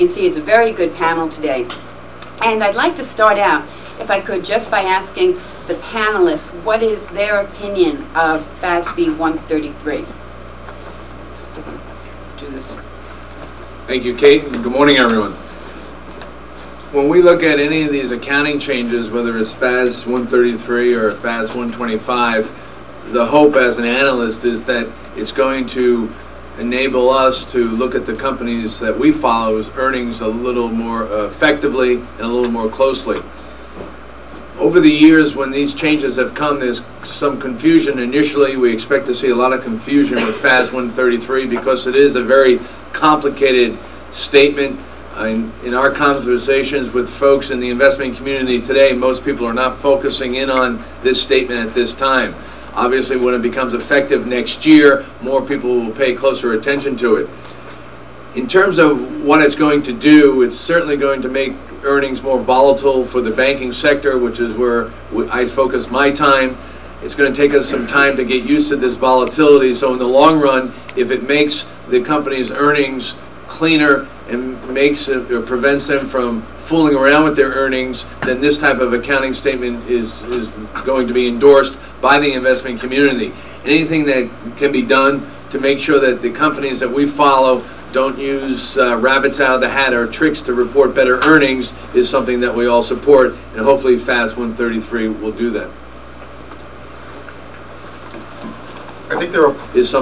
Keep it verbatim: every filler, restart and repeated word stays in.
You see, it's a very good panel today. And I'd like to start out, if I could, just by asking the panelists what is their opinion of F A S B one thirty-three. Do this. Thank you, Kate, and good morning, everyone. When we look at any of these accounting changes, whether it's F A S one thirty-three or F A S one twenty-five, the hope as an analyst is that it's going to enable us to look at the companies that we follow's earnings a little more uh, effectively and a little more closely. Over the years, when these changes have come, there's some confusion. Initially, we expect to see a lot of confusion with F A S one thirty-three because it is a very complicated statement. Uh, in, in our conversations with folks in the investment community today, most people are not focusing in on this statement at this time. Obviously, when it becomes effective next year, more people will pay closer attention to it. In terms of what it's going to do, it's certainly going to make earnings more volatile for the banking sector, which is where I focus my time. It's going to take us some time to get used to this volatility. So in the long run, if it makes the company's earnings cleaner and makes it, or prevents them from fooling around with their earnings, then this type of accounting statement is, is going to be endorsed by the investment community. Anything that can be done to make sure that the companies that we follow don't use uh, rabbits out of the hat or tricks to report better earnings is something that we all support, and hopefully F A S one thirty-three will do that. I think there are is something